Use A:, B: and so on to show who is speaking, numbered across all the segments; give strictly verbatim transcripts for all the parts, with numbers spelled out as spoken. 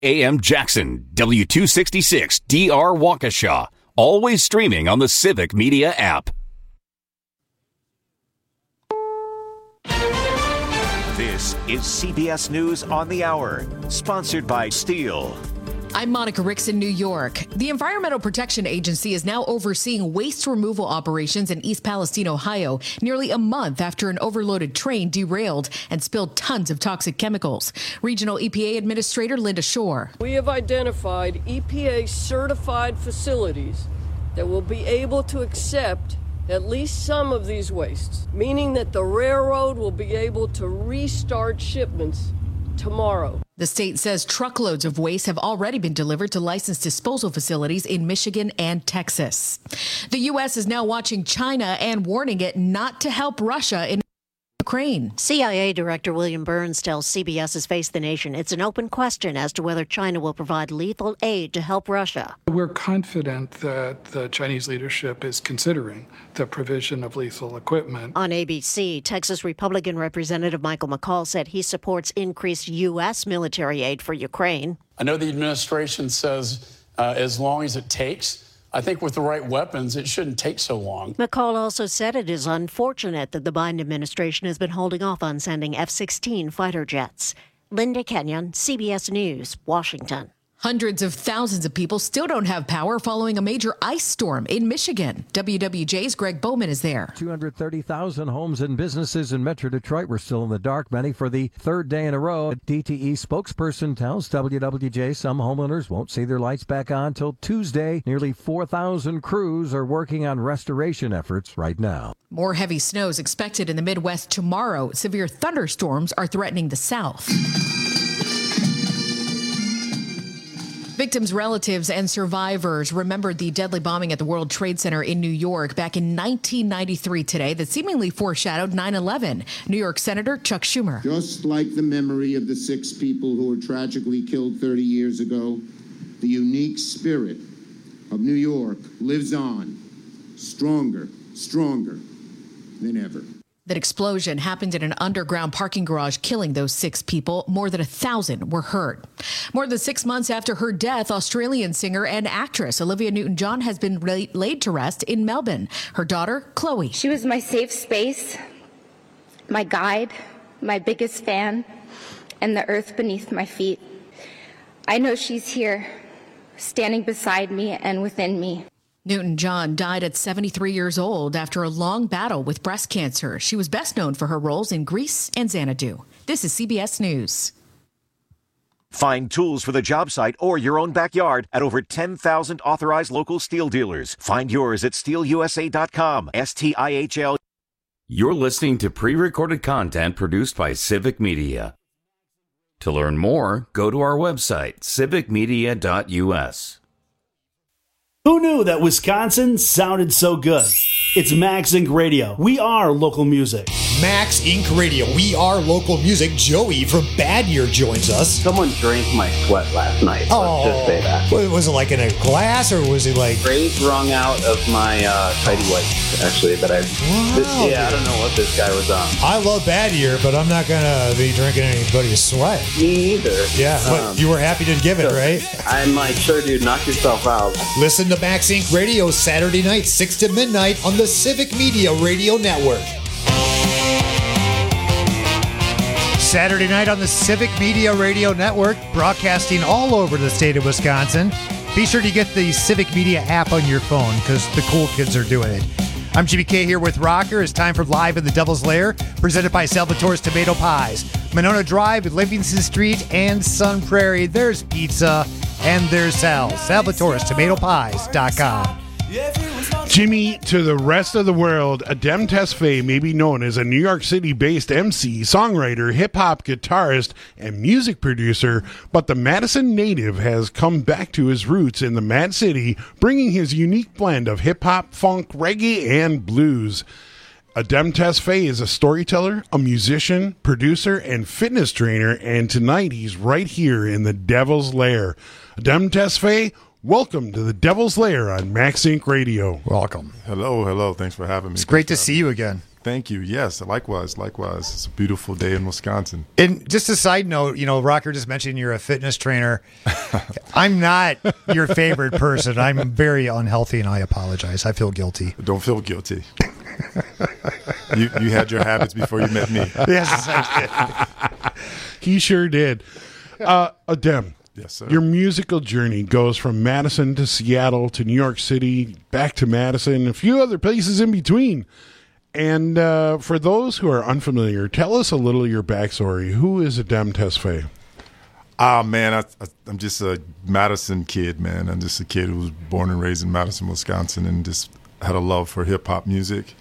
A: A M Jackson, W two sixty-six D R Waukesha. Always streaming on the Civic Media app.
B: This is C B S News on the Hour, sponsored by Steel.
C: I'm Monica Ricks in New York. The Environmental Protection Agency is now overseeing waste removal operations in East Palestine, Ohio, nearly a month after an overloaded train derailed and spilled tons of toxic chemicals. Regional E P A Administrator Linda Shore.
D: We have identified E P A-certified facilities that will be able to accept at least some of these wastes, meaning that the railroad will be able to restart shipments tomorrow.
C: The state says truckloads of waste have already been delivered to licensed disposal facilities in Michigan and Texas. The U S is now watching China and warning it not to help Russia in Ukraine.
E: C I A Director William Burns tells C B S's Face the Nation it's an open question as to whether China will provide lethal aid to help Russia.
F: We're confident that the Chinese leadership is considering the provision of lethal equipment.
E: On A B C, Texas Republican Representative Michael McCall said he supports increased U S military aid for Ukraine.
G: I know the administration says uh, as long as it takes. I think with the right weapons, it shouldn't take so long.
E: McCall also said it is unfortunate that the Biden administration has been holding off on sending F sixteen fighter jets. Linda Kenyon, C B S News, Washington.
C: Hundreds of thousands of people still don't have power following a major ice storm in Michigan. W W J's Greg Bowman is there.
H: two hundred thirty thousand homes and businesses in Metro Detroit were still in the dark, many for the third day in a row. A D T E spokesperson tells W W J some homeowners won't see their lights back on till Tuesday. Nearly four thousand crews are working on restoration efforts right now.
C: More heavy snow is expected in the Midwest tomorrow. Severe thunderstorms are threatening the South. Victims' relatives and survivors remembered the deadly bombing at the World Trade Center in New York back in nineteen ninety-three today that seemingly foreshadowed nine eleven. New York Senator Chuck Schumer.
I: Just like the memory of the six people who were tragically killed thirty years ago, the unique spirit of New York lives on, stronger, stronger than ever.
C: That explosion happened in an underground parking garage, killing those six people. More than a thousand were hurt. More than six months after her death, Australian singer and actress Olivia Newton-John has been laid to rest in Melbourne. Her daughter, Chloe.
J: She was my safe space, my guide, my biggest fan, and the earth beneath my feet. I know she's here, standing beside me and within me.
C: Newton-John died at seventy-three years old after a long battle with breast cancer. She was best known for her roles in Grease and Xanadu. This is C B S News.
B: Find tools for the job site or your own backyard at over ten thousand authorized local steel dealers. Find yours at steel u s a dot com. S T I H L.
A: You're listening to pre-recorded content produced by Civic Media. To learn more, go to our website, civic media dot u s.
K: Who knew that Wisconsin sounded so good? It's Max Inc Radio. We are local music.
L: Max Inc Radio. We are local music. Joey from Bad Year joins us.
M: Someone drank my sweat last night.
L: Oh,
M: let's just say that.
L: Was it like in a glass, or was it like
M: straight wrung out of my uh, tidy whities? Actually, that I.
L: Wow,
M: this, yeah, I don't know what this guy was on.
L: I love Bad Year, but I'm not gonna be drinking anybody's sweat.
M: Me neither.
L: Yeah, but um, you were happy to give it,
M: so,
L: right?
M: I'm like, sure, dude, knock yourself out.
L: Listen to Max Inc Radio Saturday night, six to midnight on the Civic Media Radio Network. Saturday night on the Civic Media Radio Network, broadcasting all over the state of Wisconsin. Be sure to get the Civic Media app on your phone because the cool kids are doing it. I'm G B K here with Rocker. It's time for Live in the Devil's Lair, presented by Salvatore's Tomato Pies. Monona Drive, Livingston Street, and Sun Prairie. There's pizza and there's Sal. Salvatore's Tomato Pies dot com.
N: Jimmy to the rest of the world, Adem Tesfaye may be known as a New York City-based M C, songwriter, hip-hop guitarist, and music producer, but the Madison native has come back to his roots in the Mad City, bringing his unique blend of hip-hop, funk, reggae, and blues. Adem Tesfaye is a storyteller, a musician, producer, and fitness trainer, and tonight he's right here in the Devil's Lair. Adem Tesfaye, welcome to the Devil's Lair on Max Inc Radio.
O: Welcome. Hello, hello. Thanks for having me.
L: It's great to see you again.
O: Thank you. Yes, likewise, likewise. It's a beautiful day in Wisconsin.
L: And just a side note, you know, Rocker just mentioned you're a fitness trainer. I'm not your favorite person. I'm very unhealthy, and I apologize. I feel guilty.
O: Don't feel guilty. you you had your habits before you met me.
L: Yes, I did.
N: He sure did. Uh, Adem.
O: Yes, sir.
N: Your musical journey goes from Madison to Seattle to New York City, back to Madison, a few other places in between. And uh, for those who are unfamiliar, tell us a little of your backstory. Who is Adem Tesfaye?
O: Ah, man, I, I, I'm just a Madison kid, man. I'm just a kid who was born and raised in Madison, Wisconsin, and just had a love for hip-hop music.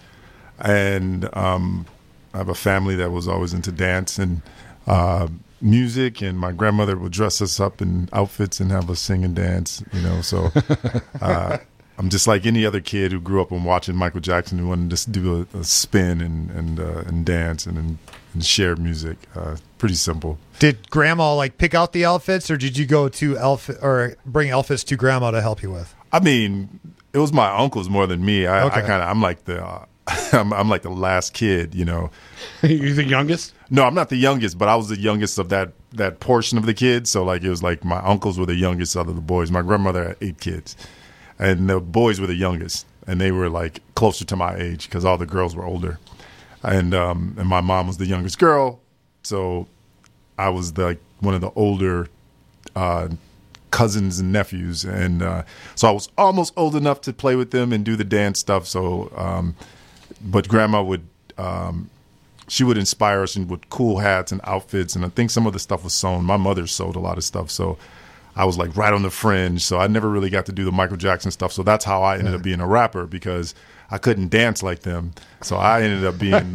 O: And um, I have a family that was always into dance and uh, music, and my grandmother would dress us up in outfits and have us sing and dance, you know, so... Uh, I'm just like any other kid who grew up on watching Michael Jackson, who wanted to just do a, a spin and and, uh, and dance and, and and share music. Uh, pretty simple.
L: Did Grandma like pick out the outfits, or did you go to elf or bring outfits to Grandma to help you with?
O: I mean, it was my uncles more than me. I,
L: Okay.
O: I kind of I'm like the uh, I'm, I'm like the last kid, you know.
N: You're the youngest?
O: No, I'm not the youngest, but I was the youngest of that that portion of the kids. So like it was like my uncles were the youngest out of the boys. My grandmother had eight kids. And the boys were the youngest, and they were like closer to my age because all the girls were older, and um, and my mom was the youngest girl, so I was the, like one of the older uh, cousins and nephews, and uh, so I was almost old enough to play with them and do the dance stuff. So, um, but Grandma would um, she would inspire us with cool hats and outfits, and I think some of the stuff was sewn. My mother sewed a lot of stuff, so. I was like right on the fringe, so I never really got to do the Michael Jackson stuff. So that's how I ended up being a rapper, because I couldn't dance like them. So I ended up being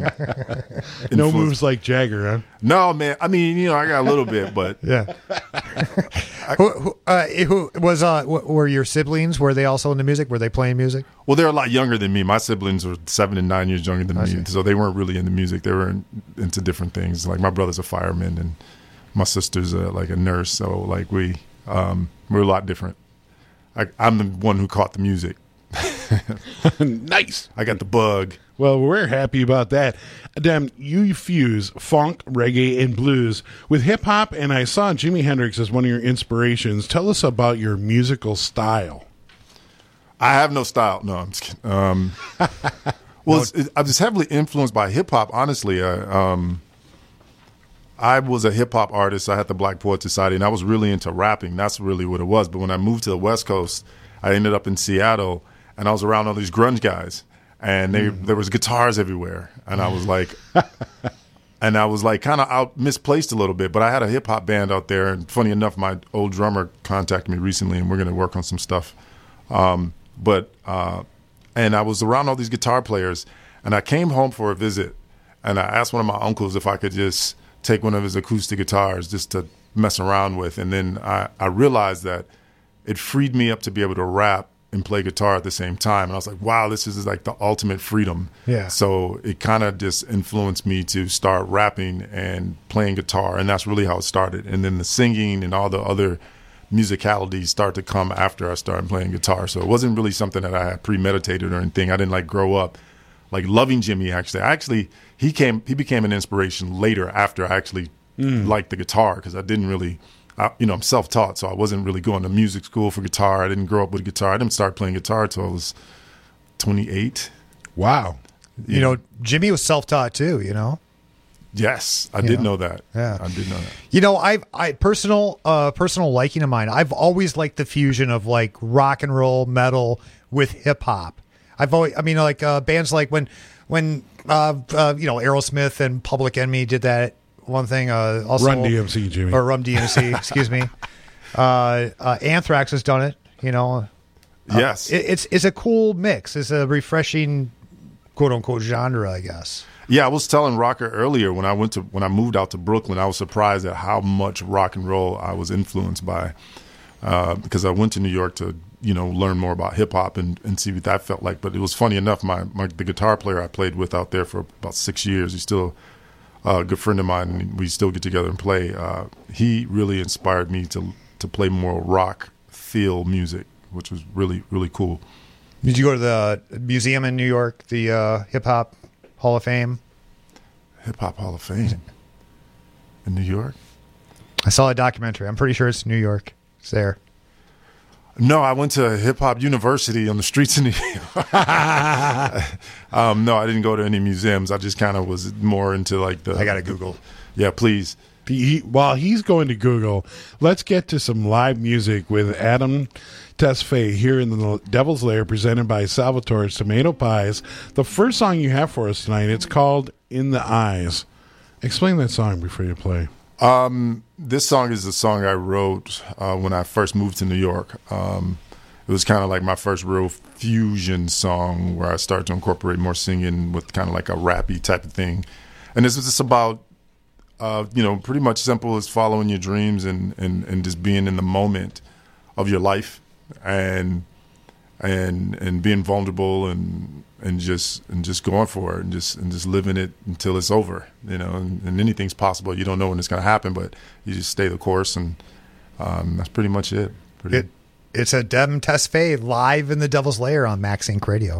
N: no moves like Jagger, huh?
O: No, man. I mean, you know, I got a little bit, but
L: yeah. who, who, uh, who was uh, were your siblings? Were they also into music? Were they playing music?
O: Well, they're a lot younger than me. My siblings were seven and nine years younger than
L: I
O: me,
L: see.
O: so they weren't really into music. They were in, into different things. Like my brother's a fireman, and my sister's a, like a nurse. So like we. Um, we're a lot different. I, I'm the one who caught the music.
N: Nice.
O: I got the bug.
N: Well, we're happy about that. Adem, you fuse funk, reggae, and blues with hip-hop, and I saw Jimi Hendrix as one of your inspirations. Tell us about your musical style.
O: I have no style. No, I'm just kidding. Um, well, it's, it, I was heavily influenced by hip-hop, honestly. I, um, I was a hip-hop artist. I had the Black Poets Society, and I was really into rapping. That's really what it was. But when I moved to the West Coast, I ended up in Seattle, and I was around all these grunge guys, and they, mm. there was guitars everywhere. And I was like, and I was like kind of out misplaced a little bit. But I had a hip-hop band out there, and funny enough, my old drummer contacted me recently, and we're going to work on some stuff. Um, but uh, and I was around all these guitar players, and I came home for a visit, and I asked one of my uncles if I could just take one of his acoustic guitars just to mess around with. And then I, I realized that it freed me up to be able to rap and play guitar at the same time. And I was like, wow, this is like the ultimate freedom.
L: Yeah.
O: So it kind of just influenced me to start rapping and playing guitar. And that's really how it started. And then the singing and all the other musicalities start to come after I started playing guitar. So it wasn't really something that I had premeditated or anything. I didn't like grow up like loving Jimmy. Actually, I actually, he came, he became an inspiration later after I actually mm. liked the guitar, because I didn't really, I, you know, I'm self-taught, so I wasn't really going to music school for guitar. I didn't grow up with guitar. I didn't start playing guitar until I was twenty-eight.
N: Wow.
L: You yeah. know, Jimmy was self-taught too, you know?
O: Yes, I
L: you
O: did
L: know?
O: know that.
L: Yeah.
O: I did know that.
L: You know, I've, I, personal, uh, personal liking of mine, I've always liked the fusion of like rock and roll, metal with hip hop. I've always, I mean, like uh, bands like when, when, uh, uh, you know, Aerosmith and Public Enemy did that one thing. Uh, also,
N: Run D M C, Jimmy.
L: Or Rum D M C, excuse me. Uh, uh, Anthrax has done it, you know. Uh,
O: yes.
L: It, it's, it's a cool mix. It's a refreshing, quote unquote, genre, I guess.
O: Yeah, I was telling Rocker earlier when I went to when I moved out to Brooklyn, I was surprised at how much rock and roll I was influenced by, uh, because I went to New York to you know learn more about hip hop and, and see what that felt like. But it was funny enough, my, my the guitar player I played with out there for about six years, he's still a good friend of mine, and we still get together and play. Uh, he really inspired me to to play more rock feel music, which was really really cool.
L: Did you go to the museum in New York, the uh, hip hop Hall of Fame.
O: Hip Hop Hall of Fame in New York.
L: I saw a documentary. I'm pretty sure it's New York. It's there.
O: No, I went to Hip Hop University on the streets of New York. um, no, I didn't go to any museums. I just kind of was more into like the.
L: I got to Google.
O: Yeah, please.
N: He, while he's going to Google, let's get to some live music with Adam Tesfaye here in the Devil's Lair, presented by Salvatore's Tomato Pies. The first song you have for us tonight, it's called In the Eyes. Explain that song before you play.
O: Um, this song is the song I wrote uh, when I first moved to New York. Um, it was kind of like my first real fusion song where I started to incorporate more singing with kind of like a rappy type of thing. And this was just about Uh, you know, pretty much simple as following your dreams and, and, and just being in the moment of your life and and and being vulnerable and and just and just going for it and just and just living it until it's over. You know, and, and anything's possible. You don't know when it's going to happen, but you just stay the course, and um, that's pretty much it. Pretty
L: it it's a Adam Tesfaye live in the Devil's Lair on Max Inc Radio.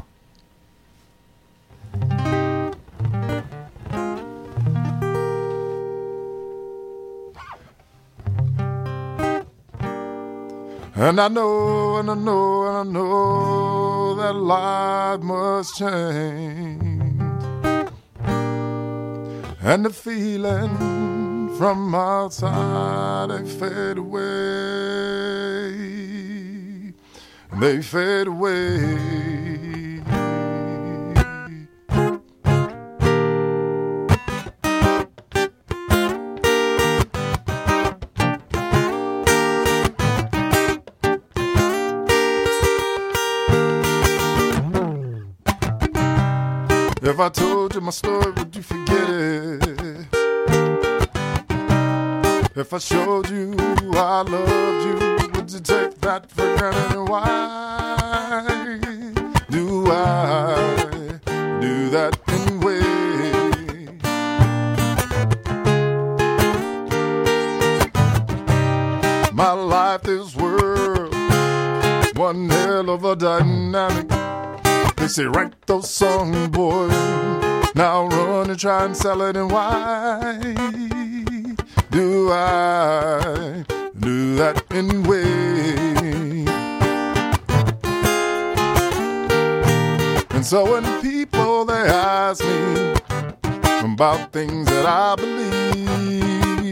O: And I know, and I know, and I know that life must change. And the feeling from outside, they fade away. They fade away. If I told you my story, would you forget it? If I showed you I loved you, would you take that for granted? And why do I do that anyway? My life, this world, one hell of a dynamic. They say, write those songs, boy. Now run and try and sell it. And why do I do that anyway? And so when people, they ask me about things that I believe,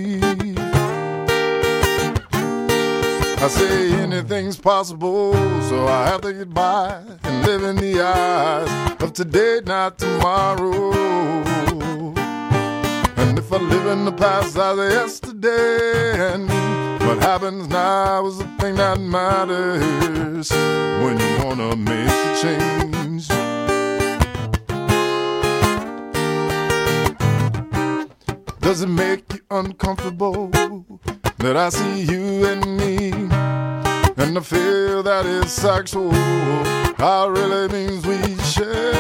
O: I say anything's possible, so I have to get by and live in the eyes of today, not tomorrow. And if I live in the past as yesterday, and what happens now is the thing that matters when you wanna make a change. Does it make you uncomfortable that I see you and me, and I feel that it's sexual? How really means we share.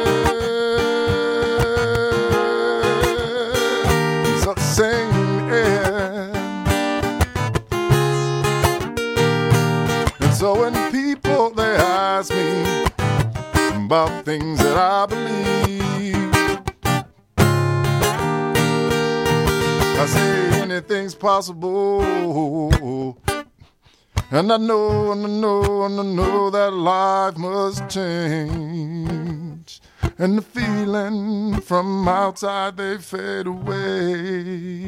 O: It's the same air. And so when people, they ask me about things that I believe, I say anything's possible. And I know, and I know, and I know that life must change. And the feeling from outside, they fade away.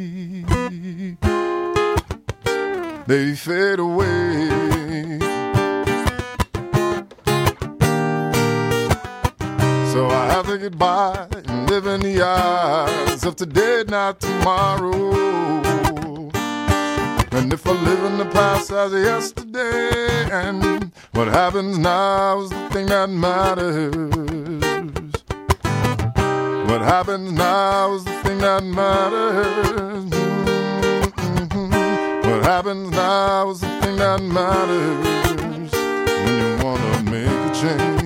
O: They fade away. So I have to get by and live in the eyes of today, not tomorrow. And if I live in the past as yesterday, and what happens now is the thing that matters. What happens now is the thing that matters. Mm-hmm. What happens now is the thing that matters when you wanna make a change.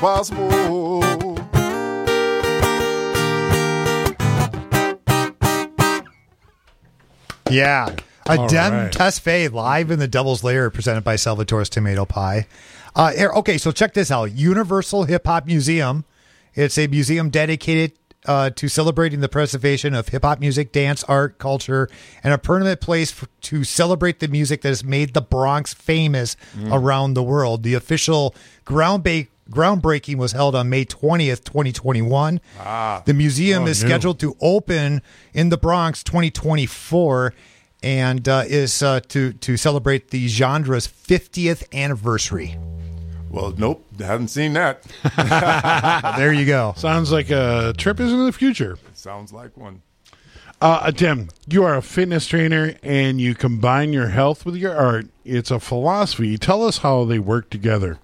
O: impossible.
L: Yeah.
N: All
L: Adem
N: right.
L: Tesfaye live in the Devil's Lair presented by Salvatore's Tomato Pie. Uh, here- okay, so check this out. Universal Hip Hop Museum. It's a museum dedicated uh, to celebrating the preservation of hip hop music, dance, art, culture, and a permanent place for, to celebrate the music that has made the Bronx famous
P: Mm.
L: around the world. The official ground ba- groundbreaking was held on May twentieth, twenty twenty-one.
O: Ah.
L: The museum
N: Oh,
L: is
N: new.
L: scheduled to open in the Bronx twenty twenty-four and uh, is uh, to to celebrate the genre's fiftieth anniversary.
O: Well, nope, haven't seen that.
L: There you go.
N: Sounds like a trip is in the future.
O: Sounds like one.
N: Uh, Tim, you are a fitness trainer and you combine your health with your art. It's a philosophy. Tell us how they work together.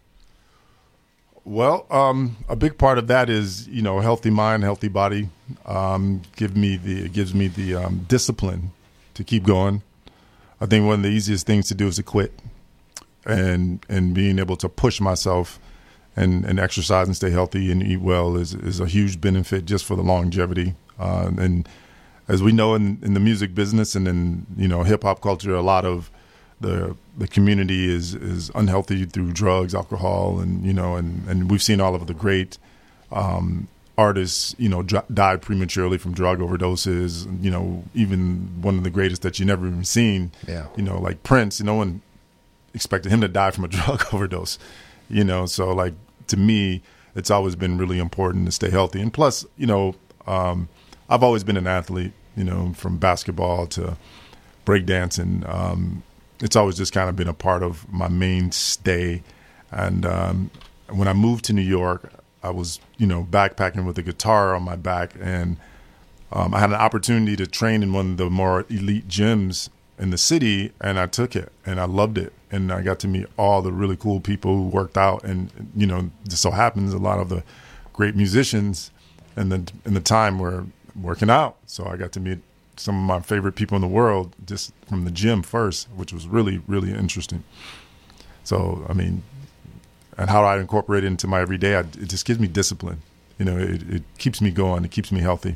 O: Well, um, a big part of that is, you know, healthy mind, healthy body. Um, give me the it gives me the um, discipline to keep going. I think one of the easiest things to do is to quit, and and being able to push myself and, and exercise and stay healthy and eat well is is a huge benefit just for the longevity. Uh, and as we know in, in the music business and in you know hip hop culture, a lot of the the community is is unhealthy through drugs, alcohol, and you know, and, and we've seen all of the great um, artists, you know, dr- die prematurely from drug overdoses. You know, even one of the greatest that you never even seen.
L: Yeah.
O: You know, like Prince. No one expected him to die from a drug overdose. You know, so like to me, it's always been really important to stay healthy. And plus, you know, um, I've always been an athlete. You know, from basketball to breakdancing. Um, It's always just kind of been a part of my mainstay. And um, when I moved to New York, I was, you know, backpacking with a guitar on my back. And um, I had an opportunity to train in one of the more elite gyms in the city. And I took it and I loved it. And I got to meet all the really cool people who worked out. And, you know, just so happens a lot of the great musicians in the, in the time were working out. So I got to meet some of my favorite people in the world just from the gym first, which was really, really interesting. So, I mean, and how I incorporate it into my everyday, I, it just gives me discipline. You know, it, it keeps me going. It keeps me healthy.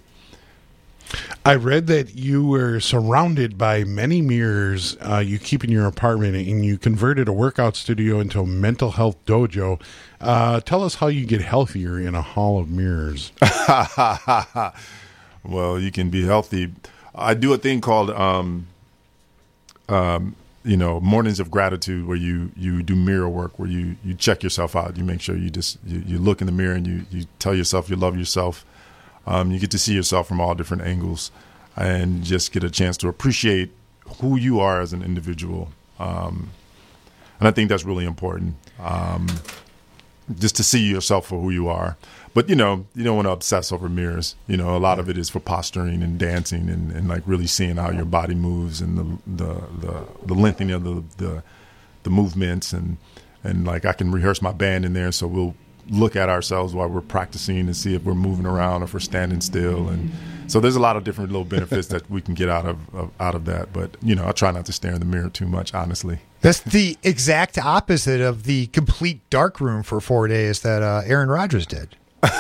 N: I read that you were surrounded by many mirrors uh, you keep in your apartment, and you converted a workout studio into a mental health dojo. Uh, tell us how you get healthier in a hall of mirrors.
O: Well, you can be healthy. I do a thing called, um, um, you know, mornings of gratitude, where you, you do mirror work, where you, you check yourself out. You make sure you just you, you look in the mirror and you, you tell yourself you love yourself. Um, you get to see yourself from all different angles and just get a chance to appreciate who you are as an individual. Um, and I think that's really important, um, just to see yourself for who you are. But, you know, you don't want to obsess over mirrors. You know, a lot of it is for posturing and dancing and, and like really seeing how your body moves and the the, the, the lengthening of the, the the movements. And, and like I can rehearse my band in there, so we'll look at ourselves while we're practicing and see if we're moving around or if we're standing still. And so there's a lot of different little benefits that we can get out of, of out of that. But, you know, I try not to stare in the mirror too much, honestly.
L: That's the exact opposite of the complete dark room for four days that uh, Aaron Rodgers did.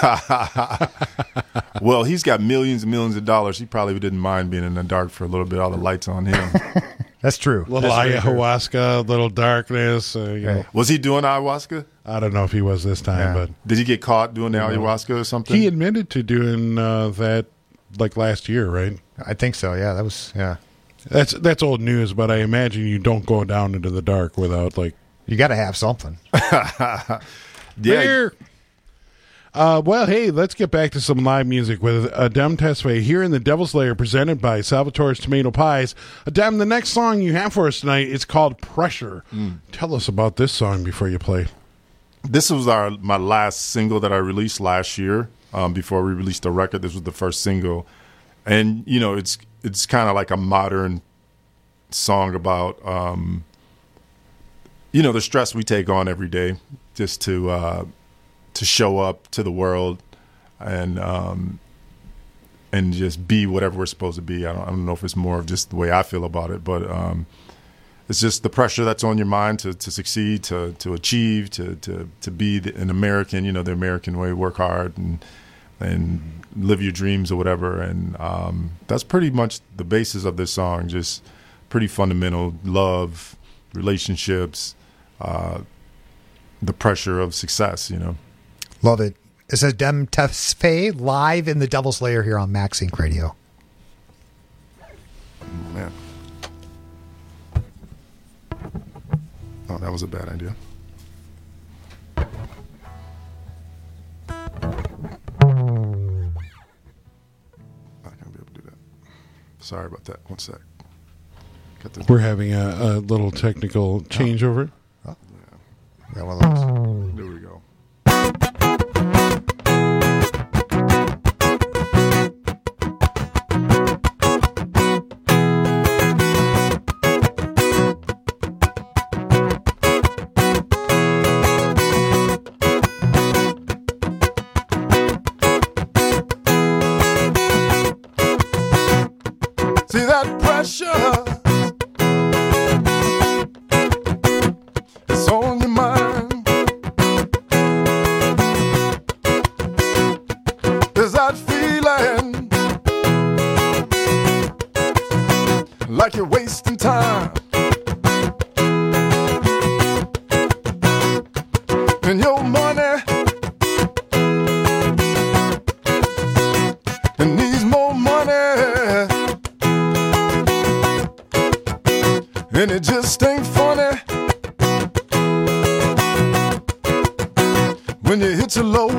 O: Well, he's got millions and millions of dollars. He probably didn't mind being in the dark for a little bit. All the lights on him.
L: That's true.
N: Little
L: That's
N: ayahuasca, little darkness. Uh, you know.
O: Was he doing ayahuasca?
N: I don't know if he was this time,
L: Yeah.
N: but
O: Did he get caught doing the ayahuasca or something?
N: he admitted to doing uh, that like last year, right?
L: I think so. Yeah, that was yeah.
N: That's that's old news, but I imagine you don't go down into the dark without like
L: You got to have something.
O: yeah.
N: Beer. Uh, well, hey, let's get back to some live music with Adem Tesfaye here in the Devil's Lair, presented by Salvatore's Tomato Pies. Adem, the next song you have for us tonight is called Pressure.
O: Mm.
N: Tell us about this song before you play.
O: This was our my last single that I released last year. Um, before we released the record, this was the first single, and you know, it's it's kind of like a modern song about um, you know, the stress we take on every day just to uh, to show up to the world and um, and just be whatever we're supposed to be. I don't, I don't know if it's more of just the way I feel about it, but um, it's just the pressure that's on your mind to, to succeed, to to achieve, to to to be the, an American, you know, the American way, work hard and and live your dreams or whatever. And um, that's pretty much the basis of this song. Just pretty fundamental: love, relationships, uh, the pressure of success. You know,
L: love it. It says Dem Tesfaye live in the Devil's Lair here on Max Inc Radio.
O: Oh, man. Oh, that was a bad idea. I'm not gonna be able to do that. Sorry about that. One sec. Got this.
N: We're having a, a little technical changeover.
O: Oh. Yeah. Got one of those. There we go. See that pressure? It's on your mind. There's that feeling like you're wasting time. And your money and needs more money. And it just ain't funny when you hit your low.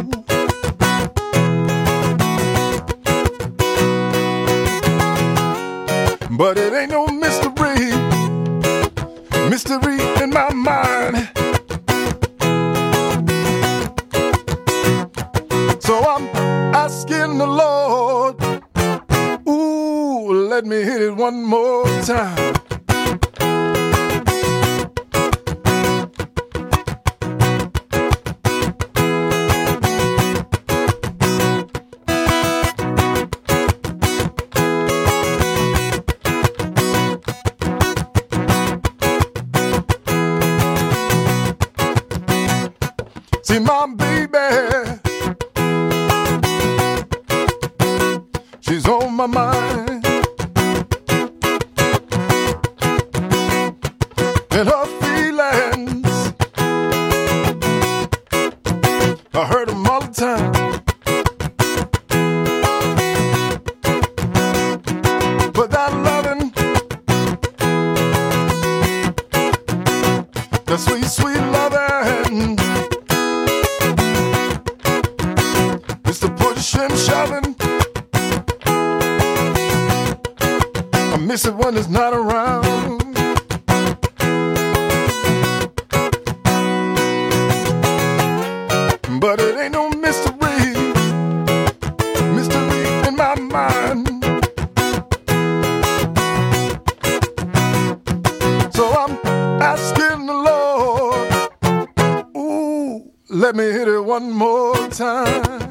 O: But it ain't no mystery, mystery in my mind. So I'm asking the Lord, ooh, let me hit it one more time. See my baby, she's on my mind, and her feelings, I heard them all the time. But that loving, that sweet, sweet loving, it's the push and shoving. I miss it when it's not around. But it ain't no mystery, mystery in my mind. So I'm asking the Lord, ooh, let me hit it one more time.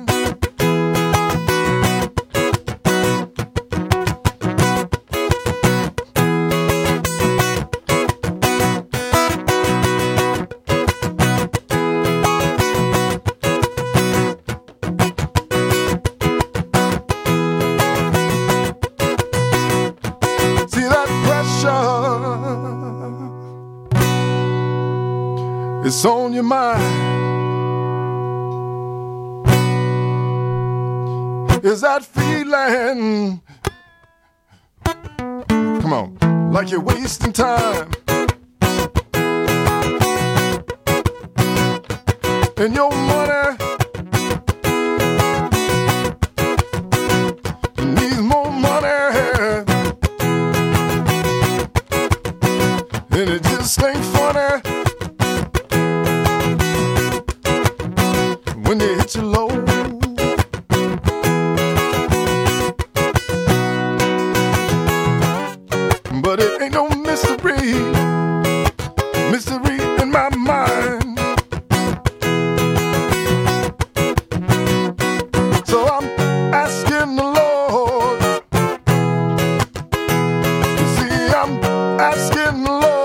O: It's on your mind. Is that feeling? Come on, like you're wasting time. And your money needs more money. And it just ain't funny when you hit your low. But it ain't no mystery, mystery in my mind. So I'm asking the Lord, you see, I'm asking the Lord,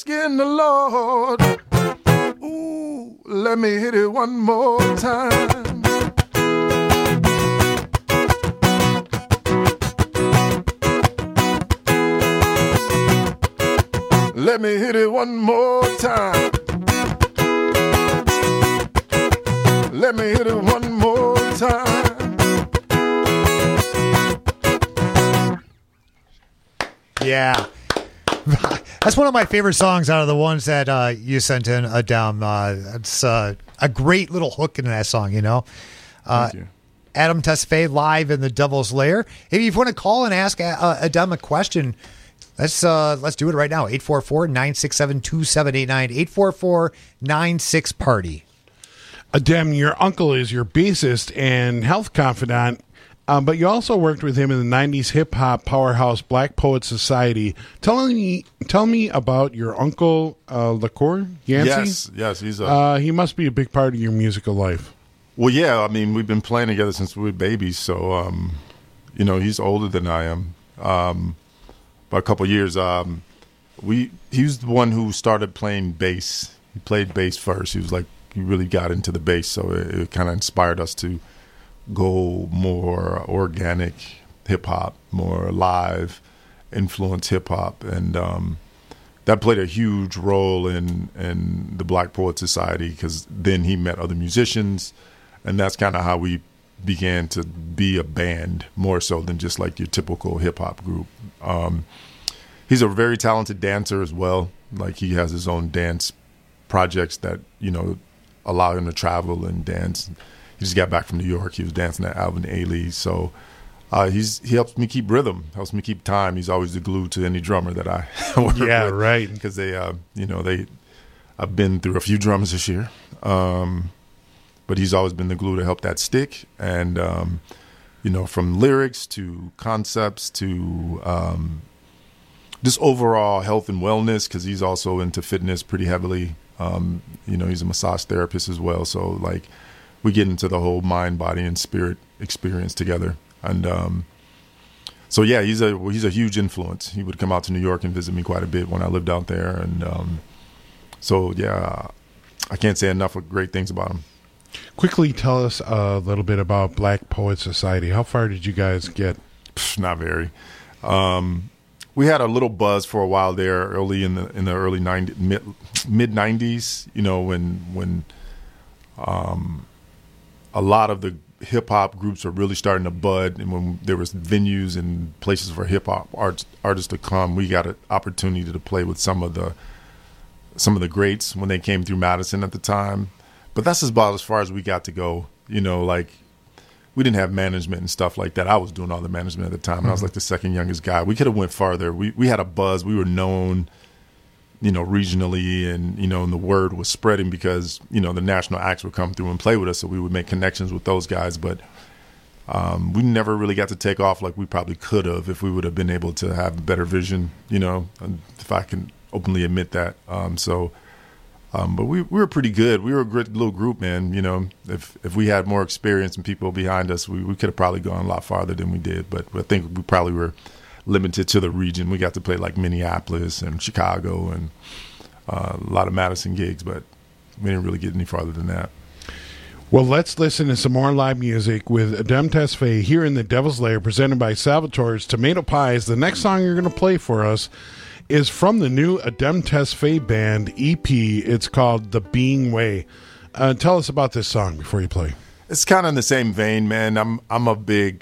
O: asking the Lord, ooh, let me hit it one more time. Let me hit it one more time. Let me hit it one more time.
L: Yeah. That's one of my favorite songs out of the ones that uh, you sent in, Adam. Uh, it's uh, a great little hook in that song, you know. Uh,
O: Thank you.
L: Adam Tesfaye live in the Devil's Lair. If you want to call and ask uh, Adam a question, let's uh, let's do it right now. eight four four, nine six seven, two seven eight nine. eight four four, nine six, party.
N: Adam, your uncle is your bassist and health confidant. Um, but you also worked with him in the nineties hip-hop powerhouse Black Poets Society. Tell me tell me about your uncle, uh, LaCour Yancey?
O: Yes, yes. He's a,
N: uh, he must be a big part of your musical life.
O: Well, yeah. I mean, we've been playing together since we were babies. So, um, you know, he's older than I am um, by a couple of years. Um, we He was the one who started playing bass. He played bass first. He was like, he really got into the bass. So it, it kind of inspired us to go more organic hip hop, more live influence hip hop, and um, that played a huge role in in the Black Poets Society, because then he met other musicians, and that's kind of how we began to be a band more so than just like your typical hip hop group. Um, he's a very talented dancer as well. Like, he has his own dance projects that, you know, allow him to travel and dance. He just got back from New York. He was dancing at Alvin Ailey. So uh, he's he helps me keep rhythm, helps me keep time. He's always the glue to any drummer that I work
N: yeah,
O: with.
N: Yeah, right.
O: Because they, uh, you know, they, I've been through a few drummers this year, um, but he's always been the glue to help that stick. And um, you know, from lyrics to concepts to um, just overall health and wellness, because he's also into fitness pretty heavily. Um, you know, he's a massage therapist as well. So like, we get into the whole mind, body, and spirit experience together. And um, so, yeah, he's a he's a huge influence. He would come out to New York and visit me quite a bit when I lived out there. And um, so, yeah, I can't say enough of great things about him.
N: Quickly tell us a little bit about Black Poets Society. How far did you guys get?
O: Pff, not very. Um, we had a little buzz for a while there, early in the in the early nineties, mid mid nineties. You know, when when. Um, a lot of the hip hop groups are really starting to bud, and when there was venues and places for hip hop arts, artists to come, we got an opportunity to play with some of the some of the greats when they came through Madison at the time. But that's about as far as we got to go. You know, like, we didn't have management and stuff like that. I was doing all the management at the time, and mm-hmm. I was like the second youngest guy. We could have went farther. We we had a buzz. We were known, you know, regionally, and, you know, and the word was spreading because, you know, the national acts would come through and play with us, so we would make connections with those guys. But um, we never really got to take off like we probably could have if we would have been able to have better vision, you know, if I can openly admit that. Um, so, um, but we, we were pretty good. We were a great little group, man. You know, if if we had more experience and people behind us, we, we could have probably gone a lot farther than we did. But I think we probably were limited to the region. We got to play like Minneapolis and Chicago and uh, a lot of Madison gigs, but we didn't really get any farther than that.
N: Well, let's listen to some more live music with Adam Tesfaye here in the Devil's Lair, presented by Salvatore's Tomato Pies. The next song you're going to play for us is from the new Adam Tesfaye Band E P. It's called The Being Way. Uh, tell us about this song before you play.
O: It's kind of in the same vein, man. I'm I'm a big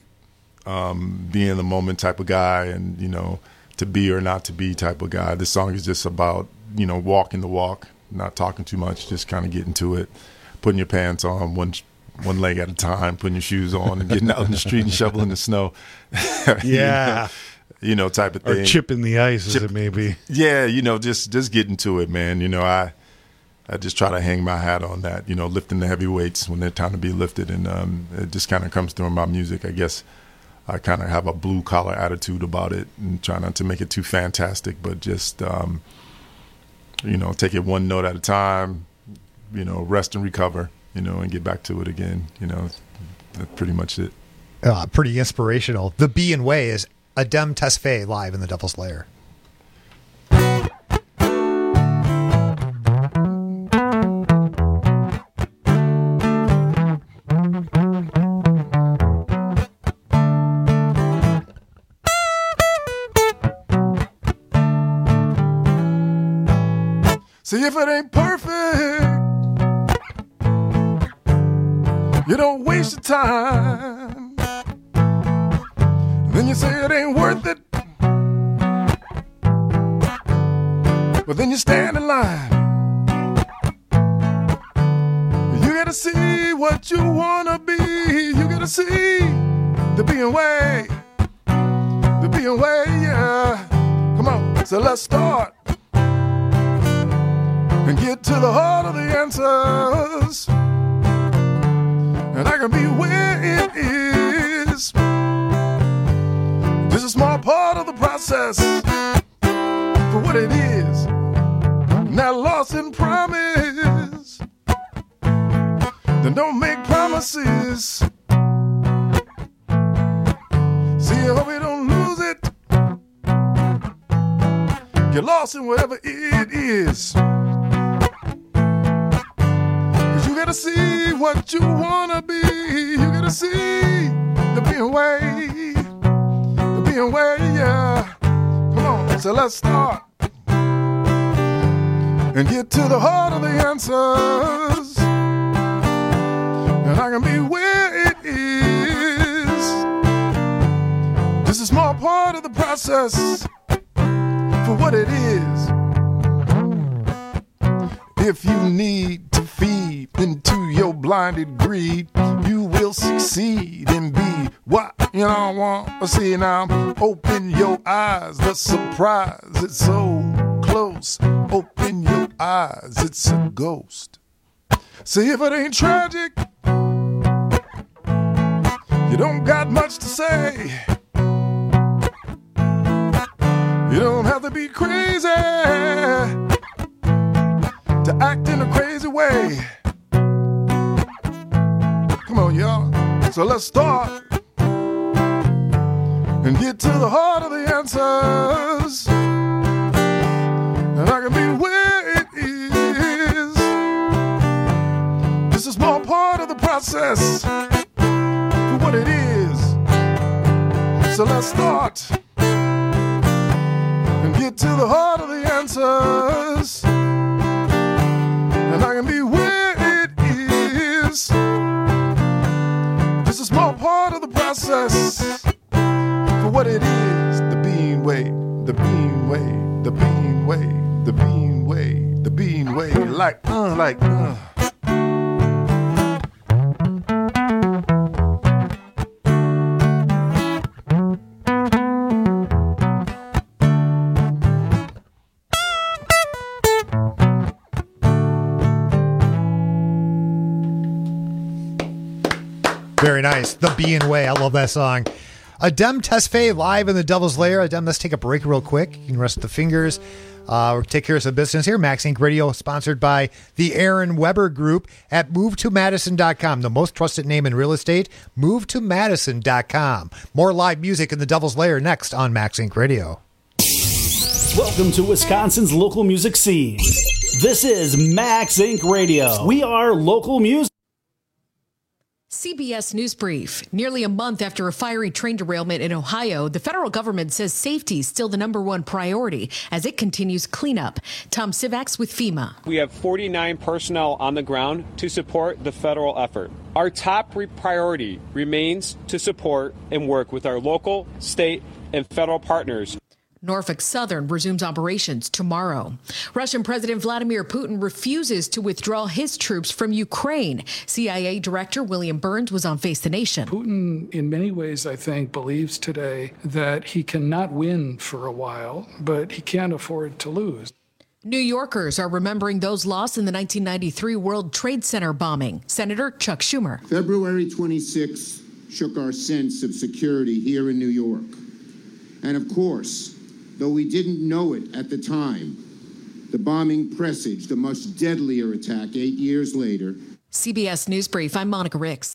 O: Um, be in the moment type of guy, and, you know, to be or not to be type of guy. This song is just about, you know, walking the walk, not talking too much, just kind of getting to it, putting your pants on one one leg at a time, putting your shoes on and getting out in the street and shoveling the snow.
L: Yeah.
O: you, know, you know, type of thing.
N: Or chipping the ice,
O: Chip,
N: as it may be.
O: Yeah, you know, just just getting to it, man. You know, I I just try to hang my hat on that, you know, lifting the heavy weights when they're time to be lifted, and um, it just kind of comes through in my music, I guess. I kind of have a blue collar attitude about it, and try not to make it too fantastic, but just, um, you know, take it one note at a time, you know, rest and recover, you know, and get back to it again. You know, that's pretty much it.
L: Uh, pretty inspirational. The Being Way is Adam Tesfaye live in the Devil's Lair.
O: See, if it ain't perfect, you don't waste your time. Then you say it ain't worth it, but then you stand in line. You gotta see what you wanna be. You gotta see the being way, the being way, yeah. Come on, so let's start and get to the heart of the answers. And I can be where it is. Just a small part of the process for what it is. Not lost in promise. Then don't make promises. See, I hope you don't lose it. Get lost in whatever it is. Cause you gotta see what you wanna be. You gotta see the being way, the being way, yeah. Come on, so let's start and get to the heart of the answers. And I can be where it is. Just a small part of the process for what it is. If you need to feed into your blinded greed, you will succeed and be what you don't want to see. Now open your eyes, the surprise, it's so close. Open your eyes, it's a ghost. See, if it ain't tragic, you don't got much to say. You don't have to be crazy to act in a crazy way. Come on, y'all. So let's start and get to the heart of the answers. And I can be where it is. Just a small part of the process for what it is. So let's start and get to the heart of the answers. And I can be where it is. Just a small part of the process for what it is. The being way, the being way, the being way, the being way, the being way. Like, uh, like, uh.
L: Very nice. The Being Way. I love that song. Adem Tesfaye live in the Devil's Lair. Adem, let's take a break real quick. You can rest the fingers. Uh, we'll take care of some business here. Max Inc Radio, sponsored by the Aaron Weber Group at move to madison dot com. The most trusted name in real estate, move to madison dot com. More live music in the Devil's Lair next on Max Inc Radio.
K: Welcome to Wisconsin's local music scene. This is Max Inc Radio. We are local music.
C: C B S News Brief. Nearly a month after a fiery train derailment in Ohio, the federal government says safety is still the number one priority as it continues cleanup. Tom Sivacs with FEMA.
P: We have forty-nine personnel on the ground to support the federal effort. Our top priority remains to support and work with our local, state, and federal partners.
C: Norfolk Southern resumes operations tomorrow. Russian President Vladimir Putin refuses to withdraw his troops from Ukraine. C I A Director William Burns was on Face the Nation.
F: Putin, in many ways, I think, believes today that he cannot win for a while, but he can't afford to lose.
C: New Yorkers are remembering those lost in the nineteen ninety-three World Trade Center bombing. Senator Chuck Schumer.
I: February twenty-sixth shook our sense of security here in New York. And of course, though we didn't know it at the time, the bombing presaged a much deadlier attack eight years later.
C: C B S News Brief, I'm Monica Ricks.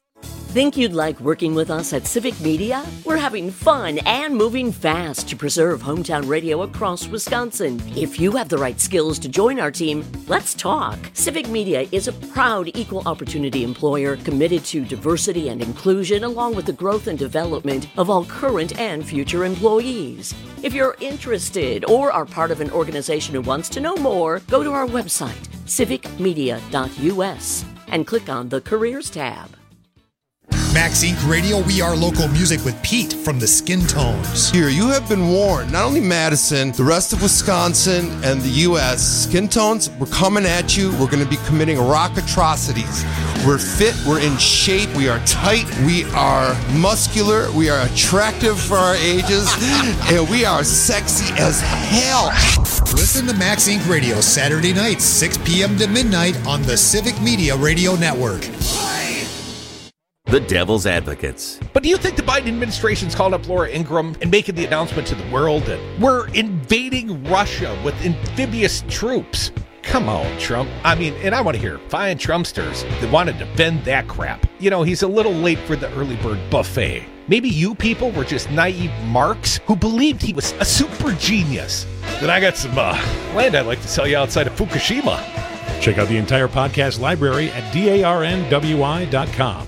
Q: Think you'd like working with us at Civic Media? We're having fun and moving fast to preserve hometown radio across Wisconsin. If you have the right skills to join our team, let's talk. Civic Media is a proud equal opportunity employer committed to diversity and inclusion, along with the growth and development of all current and future employees. If you're interested or are part of an organization who wants to know more, go to our website, civic media dot u s, and click on the Careers tab.
R: Max Incorporated. Radio, we are local music with Pete from the Skin Tones.
S: Here, you have been warned. Not only Madison, the rest of Wisconsin and the U S Skin Tones, we're coming at you. We're going to be committing rock atrocities. We're fit. We're in shape. We are tight. We are muscular. We are attractive for our ages. And we are sexy as hell.
R: Listen to Max Incorporated. Radio Saturday nights, six p.m. to midnight on the Civic Media Radio Network.
A: The Devil's Advocates.
T: But do you think the Biden administration's called up Laura Ingraham and making the announcement to the world that we're invading Russia with amphibious troops? Come on, Trump. I mean, and I want to hear fine Trumpsters that want to defend that crap. You know, he's a little late for the early bird buffet. Maybe you people were just naive marks who believed he was a super genius. Then I got some uh, land I'd like to sell you outside of Fukushima.
U: Check out the entire podcast library at darnwi dot com.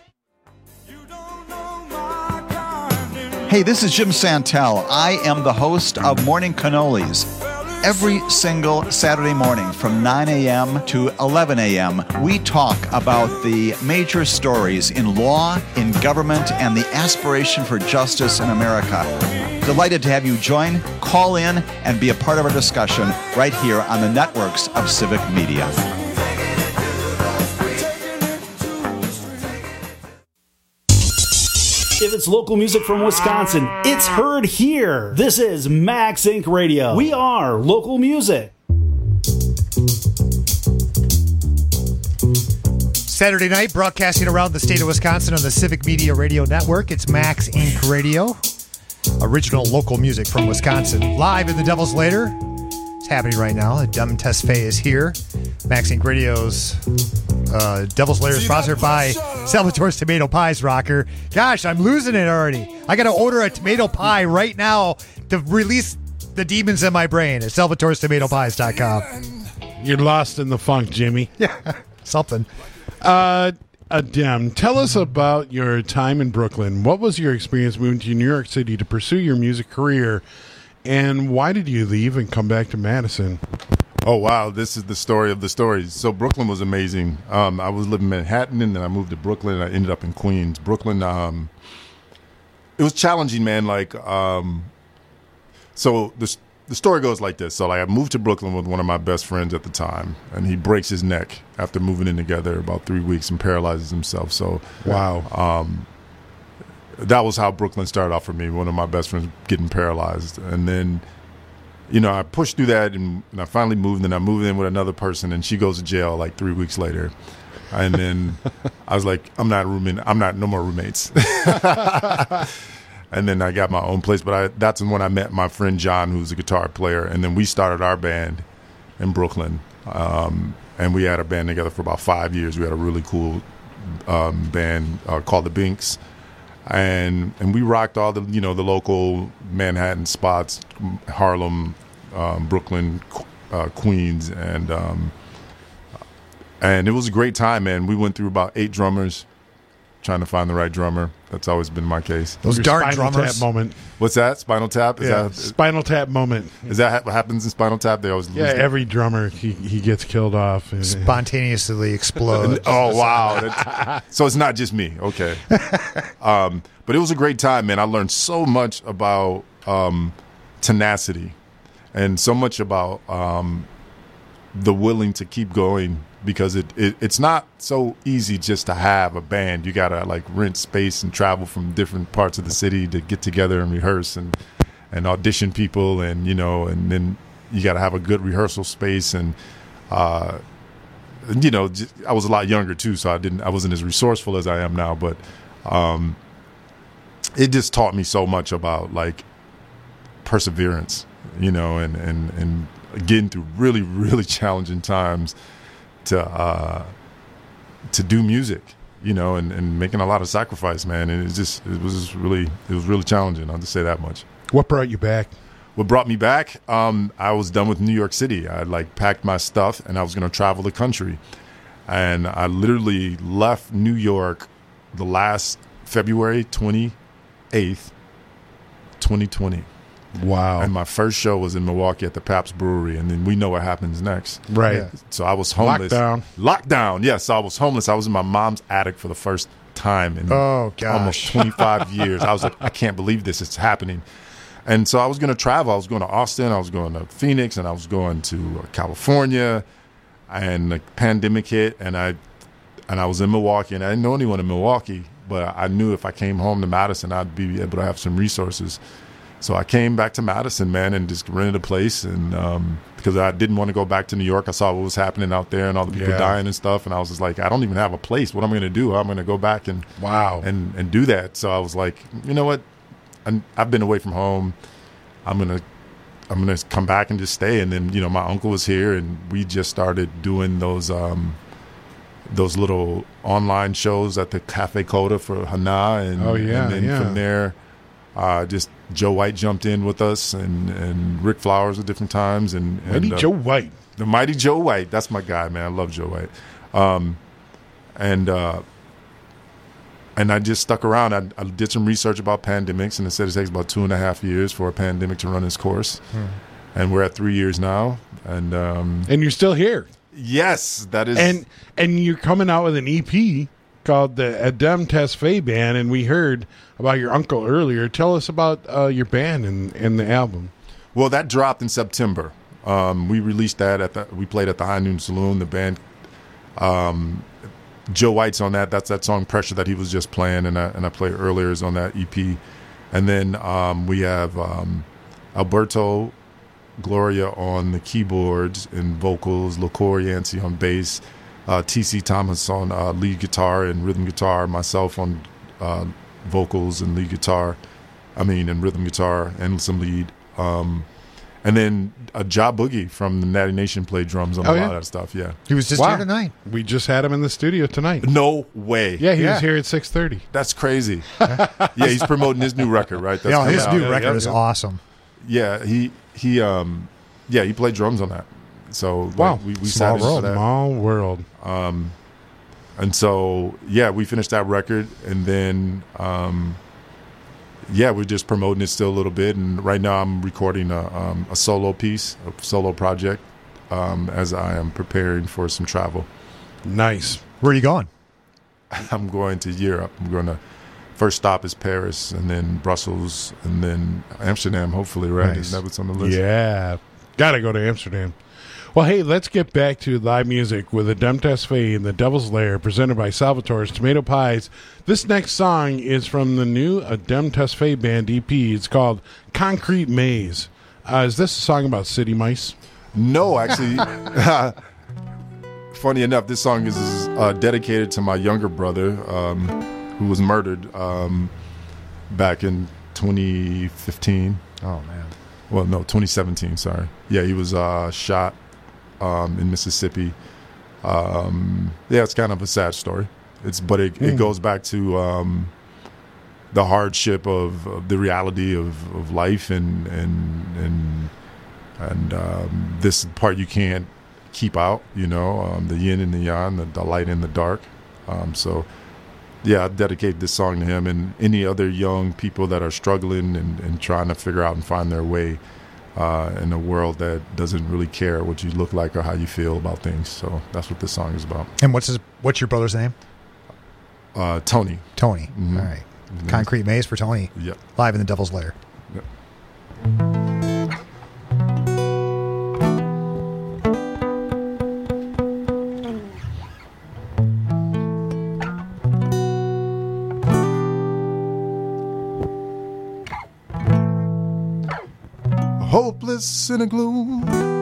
V: Hey, this is Jim Santel. I am the host of Morning Cannolis. Every single Saturday morning from nine a.m. to eleven a.m., we talk about the major stories in law, in government, and the aspiration for justice in America. Delighted to have you join, call in, and be a part of our discussion right here on the networks of Civic Media.
K: If it's local music from Wisconsin, it's heard here. This is Max Incorporated. Radio. We are local music.
L: Saturday night, broadcasting around the state of Wisconsin on the Civic Media Radio Network. It's Max Incorporated. Radio. Original local music from Wisconsin. Live in the Devil's Lair. It's happening right now. Dem Tesfaye is here. Max Incorporated. Radio's Uh, Devil's Lair is sponsored by Salvatore's Tomato Pies, Rocker. Gosh, I'm losing it already. I got to order a tomato pie right now to release the demons in my brain at salvatores tomato pies dot com.
N: You're lost in the funk, Jimmy.
L: Yeah, something.
N: Uh, Adem, tell us about your time in Brooklyn. What was your experience moving to New York City to pursue your music career, and why did you leave and come back to Madison?
O: Oh, wow. This is the story of the stories. So Brooklyn was amazing. Um, I was living in Manhattan, and then I moved to Brooklyn, and I ended up in Queens. Brooklyn, um, it was challenging, man. Like, um, so the, the story goes like this. So, like, I moved to Brooklyn with one of my best friends at the time, and he breaks his neck after moving in together about three weeks and paralyzes himself. So,
N: wow.
O: Um, that was how Brooklyn started off for me, one of my best friends getting paralyzed. And then, you know, I pushed through that, and, and I finally moved, and I moved in with another person, and she goes to jail like three weeks later. And then I was like, I'm not rooming. I'm not no more roommates. And then I got my own place. But I, that's when I met my friend John, who's a guitar player. And then we started our band in Brooklyn. Um, and we had a band together for about five years. We had a really cool um, band uh, called the Binks. And and we rocked all the, you know, the local Manhattan spots, Harlem, um, Brooklyn, uh, Queens, and um, and it was a great time, man. We went through about eight drummers, trying to find the right drummer. That's always been my case.
L: Those dark drummers.
N: Tap moment.
O: What's that? Spinal Tap? Is
N: yeah,
O: that,
N: Spinal Tap moment.
O: Is that what happens in Spinal Tap? They always lose.
N: Yeah,
O: them?
N: every drummer he, he gets killed off.
L: Spontaneously explodes.
O: Oh wow! That's, so it's not just me. Okay. Um, but it was a great time, man. I learned so much about um, tenacity, and so much about um, the willing to keep going. Because it, it it's not so easy just to have a band. You gotta like rent space and travel from different parts of the city to get together and rehearse and and audition people, and you know, and then you gotta have a good rehearsal space. And uh, you know, just, I was a lot younger too, so I didn't I wasn't as resourceful as I am now. But um, it just taught me so much about like perseverance, you know, and and and getting through really really challenging times. To uh, to do music, you know, and, and making a lot of sacrifice, man. And it just it was just really it was really challenging. I'll just say that much.
N: What brought you back?
O: What brought me back? Um, I was done with New York City. I like packed my stuff and I was going to travel the country, and I literally left New York the last February twenty-eighth, twenty twenty.
N: Wow.
O: And my first show was in Milwaukee at the Pabst Brewery, and then we know what happens next.
N: Right. Yeah.
O: So I was homeless.
N: Lockdown.
O: Lockdown, yes. I was homeless. I was in my mom's attic for the first time in
L: oh, gosh.
O: almost twenty-five years. I was like, I can't believe this. It's happening. And so I was going to travel. I was going to Austin. I was going to Phoenix, and I was going to uh, California. And the pandemic hit, and I and I was in Milwaukee, and I didn't know anyone in Milwaukee, but I knew if I came home to Madison, I'd be able to have some resources. So I came back to Madison, man, and just rented a place, and um, because I didn't want to go back to New York. I saw what was happening out there and all the people
N: Yeah.
O: dying and stuff, and I was just like, I don't even have a place. What am I going to do? I'm going to go back and
N: wow
O: and and do that. So I was like, you know what? I'm, I've been away from home. I'm gonna I'm gonna come back and just stay. And then, you know, my uncle was here, and we just started doing those um, those little online shows at the Cafe Coda for Hana, and
N: Oh, yeah,
O: and then
N: yeah.
O: from there, uh, just Joe White jumped in with us, and and Rick Flowers at different times, and, and
N: Mighty
O: uh,
N: Joe White,
O: the mighty Joe White. That's my guy, man. I love Joe White. Um, and uh, and I just stuck around. I, I did some research about pandemics, and it said it takes about two and a half years for a pandemic to run its course.
N: Hmm.
O: And we're at three years now. And um,
N: and you're still here.
O: Yes, that is.
N: And and you're coming out with an E P called the Adem Tesfaye Band, and we heard about your uncle earlier. Tell us about uh, your band and, and the album.
O: Well, that dropped in September. Um, we released that at the. We played at the High Noon Saloon. The band. Um, Joe White's on that. That's that song "Pressure" that he was just playing, and I, and I played earlier is on that E P. And then um, we have um, Alberto Gloria on the keyboards and vocals, LaCour Yancey on bass, uh, T C Thomas on uh, lead guitar and rhythm guitar, myself on uh, vocals and lead guitar, I mean, and rhythm guitar and some lead. Um, and then uh, Ja Boogie from the Natty Nation played drums on
N: Oh,
O: a
N: yeah?
O: lot of that stuff, yeah.
L: He was just
N: Wow.
L: here tonight.
N: We just had him in the studio tonight.
O: No way.
N: Yeah, he
L: Yeah.
N: was here at six thirty.
O: That's crazy. Yeah, he's promoting his new record, right? That's
L: Yeah,
O: coming
L: his
O: out.
L: new
O: Yeah,
L: record
O: yeah,
L: is
O: yeah.
L: awesome.
O: Yeah, he he um yeah, he played drums on that. So like,
N: Wow.
O: we, we
N: Small
O: sat in for
N: world.
O: that.
N: Small world.
O: Um and so yeah, we finished that record, and then um yeah, we're just promoting it still a little bit, and right now I'm recording a um, a solo piece, a solo project, um, as I am preparing for some travel.
N: Nice.
L: Where are you going?
O: I'm going to Europe. I'm going to first stop is Paris, and then Brussels, and then Amsterdam. Hopefully, right?
N: Nice.
O: That was on the list.
N: Yeah. Got to go to Amsterdam. Well, hey, let's get back to live music with Adem Tesfaye and the Devil's Lair, presented by Salvatore's Tomato Pies. This next song is from the new Adem Tesfaye Band E P. It's called Concrete Maze. Uh, is this a song about city mice?
O: No, actually. Funny enough, this song is uh, dedicated to my younger brother, um, who was murdered um, back in twenty fifteen.
L: Oh, man.
O: Well, no, twenty seventeen, sorry. Yeah, he was uh, shot um, in Mississippi. Um, yeah, it's kind of a sad story. It's But it,
N: Mm.
O: it goes back to um, the hardship of, of the reality of, of life, and and and, and um, this part you can't keep out, you know, um, the yin and the yang, the, the light and the dark. Um, so, yeah, I dedicate this song to him and any other young people that are struggling and, and trying to figure out and find their way uh, in a world that doesn't really care what you look like or how you feel about things. So that's what this song is about.
L: And what's his? What's your brother's name?
O: Uh, Tony.
L: Tony.
O: Mhm.
L: All right.
O: Mhm.
L: Concrete Maze for Tony.
O: Yep.
L: Live in the Devil's Lair.
O: Hopeless in a gloom,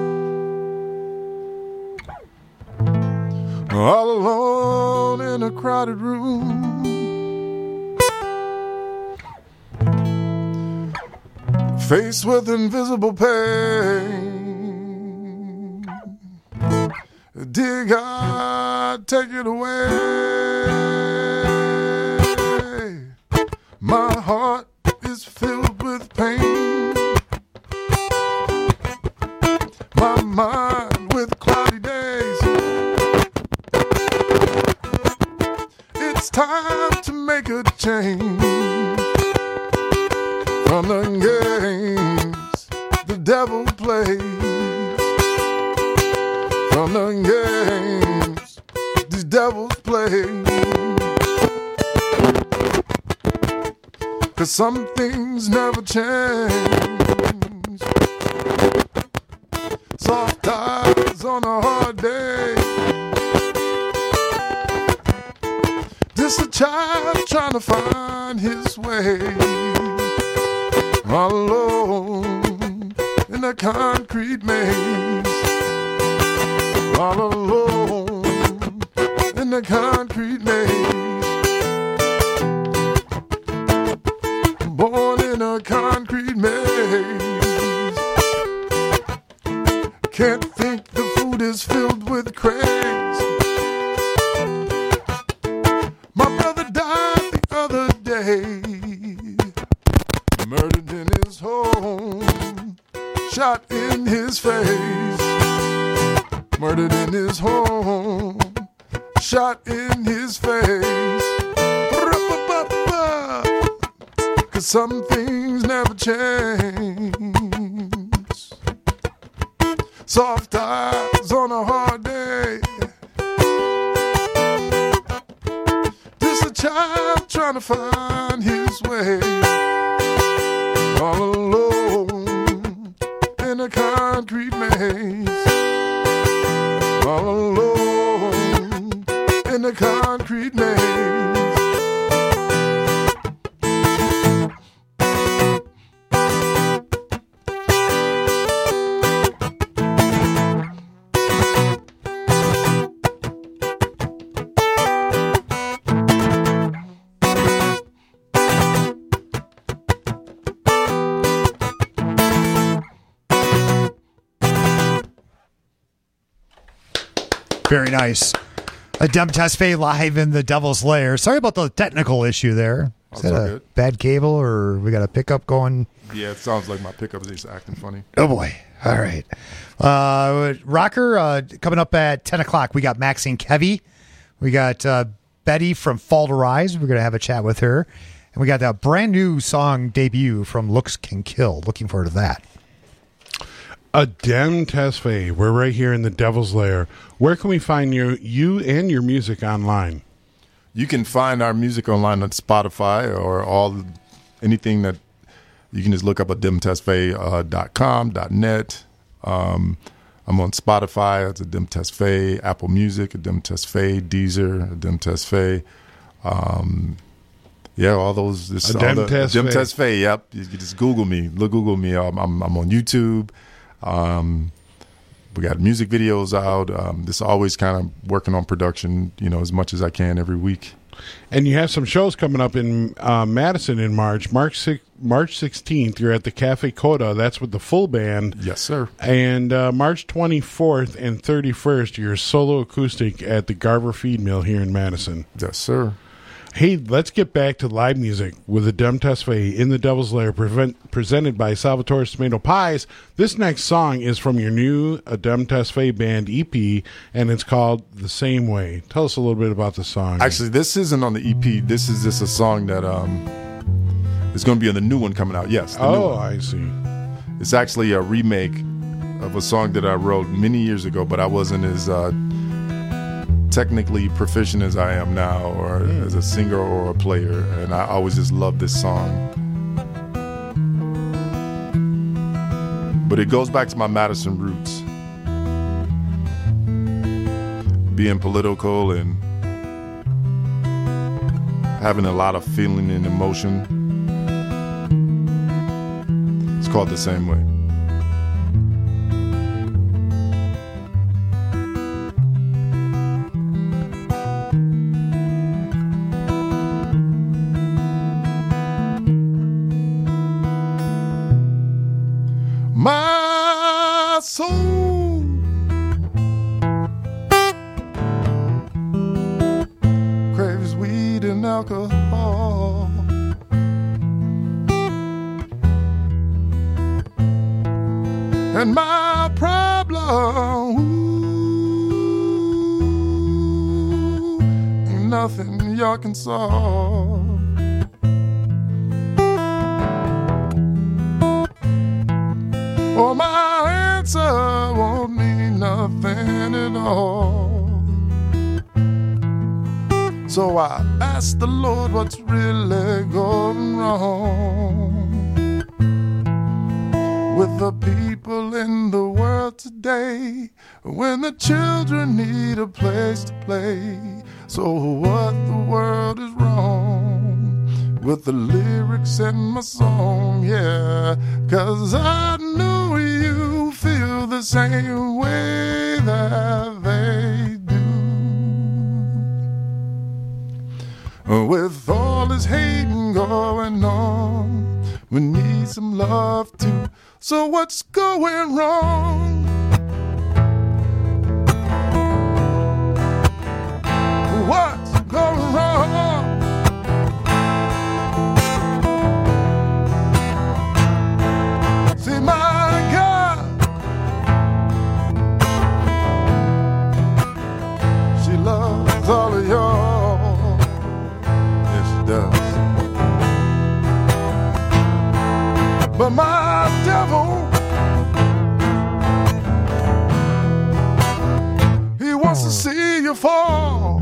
O: all alone in a crowded room, faced with invisible pain. Dear God, take it away. My heart is filled with pain. My mind with cloudy days. It's time to make a change from the games the devil plays. From the games these devils play. 'Cause some things never change. Soft eyes on a hard day. Just a child trying to find his way. All alone in a concrete maze. All alone in the concrete maze. Born in a concrete maze. Can't think the food is filled with craze. My brother died the other day. Murdered in his home. Shot in his face. Murdered in his home. Shot in his face. 'Cause some things never change. Soft eyes on a hard day. Just a child trying to find his way. All alone in a concrete maze. All alone in a concrete maze.
L: Very nice. Adem Tesfaye live in the Devil's Lair. Sorry about the technical issue there. Is that a good. bad cable or we got a pickup going?
O: Yeah, it sounds like my pickup is just acting funny.
L: Oh, boy. All right. Uh, Rocker, uh, coming up at ten o'clock, we got Maxine Kevy. We got uh, Betty from Fall to Rise. We're going to have a chat with her. And we got a brand new song debut from Looks Can Kill. Looking forward to that.
N: Adem Tesfaye, we're right here in the Devil's Lair. Where can we find you, you and your music online?
O: You can find our music online on Spotify or all anything that you can just look up adem tesfaye dot com, .net. Um, I'm on Spotify. It's Adem Tesfaye, Apple Music, Adem Tesfaye, Deezer, Adem Tesfaye. Um, yeah, all those. This,
N: Adem
O: all the,
N: Tesfaye.
O: Adem Tesfaye. Yep, you, you just Google me. Look, Google me. I'm, I'm, I'm on YouTube. Um, we got music videos out. Um, this always kind of working on production, you know, as much as I can every week.
N: And you have some shows coming up in uh, Madison in March. March sixth, March sixteenth, you're at the Cafe Coda. That's with the full band.
O: Yes, sir.
N: And uh, March twenty-fourth and thirty-first, you're solo acoustic at the Garver Feed Mill here in Madison.
O: Yes, sir.
N: Hey, let's get back to live music with Adem Tesfaye in the Devil's Lair, prevent, presented by Salvatore's Tomato Pies. This next song is from your new Adem Tesfaye Band E P, and it's called The Same Way. Tell us a little bit about the song.
O: Actually, this isn't on the E P. This is just a song that um, is going to be on the new one coming out. Yes. The
N: oh,
O: new one.
N: I see.
O: It's actually a remake of a song that I wrote many years ago, but I wasn't as uh, technically proficient as I am now, or mm. as a singer or a player, and I always just loved this song. But it goes back to my Madison roots, being political and having a lot of feeling and emotion. It's called The Same Way. My soul craves weed and alcohol. and my problem. Ooh, ain't nothing you can solve. Oh, my answer won't mean nothing at all. So I asked the Lord what's really going wrong with the people in the world today, when the children need a place to play. So what the world is wrong with the lyrics in my song, yeah, 'cause I know you feel the same way that they do. With all this hating going on, we need some love too. So what's going wrong? What's going wrong? See, my God, she loves all of y'all. Yes, she does. But my devil, he wants to see you fall.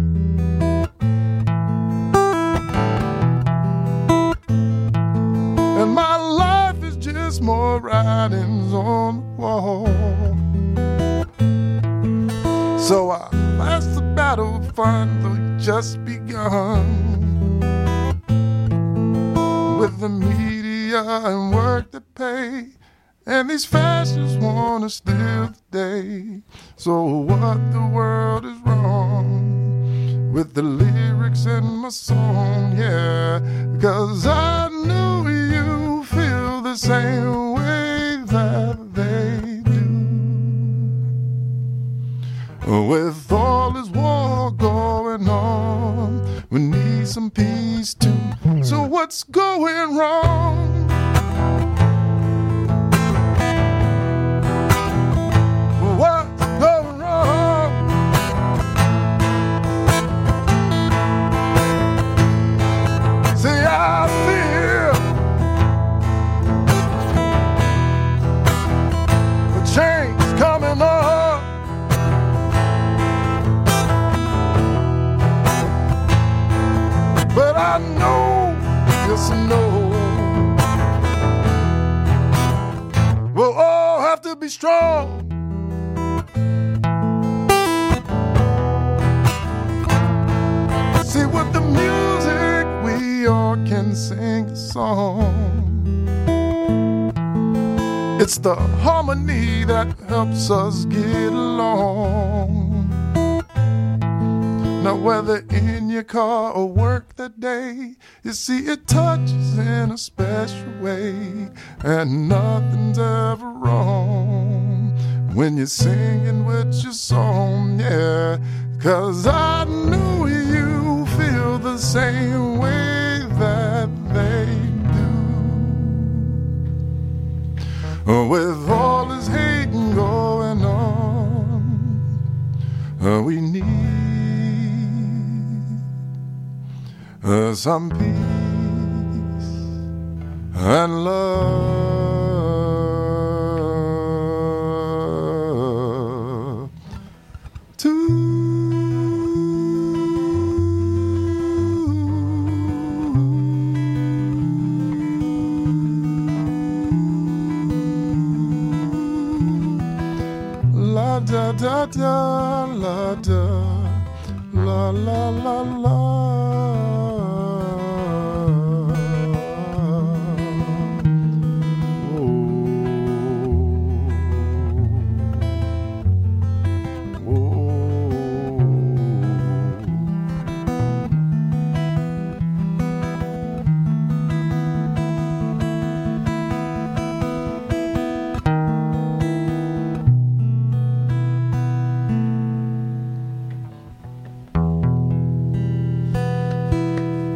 O: And my life is just more writings on the wall. So I lost the battle, finally just begun. With the media and work to pay, and these fascists wanna steal the day. So what the world is wrong with the lyrics in my song, yeah, 'cause I know you feel the same way that they do. With all this war going on, we need some peace too. So what's going wrong? What's going wrong? See, I feel the change coming up. But I know, yes I know, we'll all have to be strong. See, with the music we all can sing a song. It's the harmony that helps us get along. Now whether in your car or work that day, you see it touches in a special way, and nothing's ever wrong when you're singing with your song, yeah, 'cause I know you feel the same way that they do. With all this hating going on, we need Uh, some peace and love too. La da da da, la da, la la la la.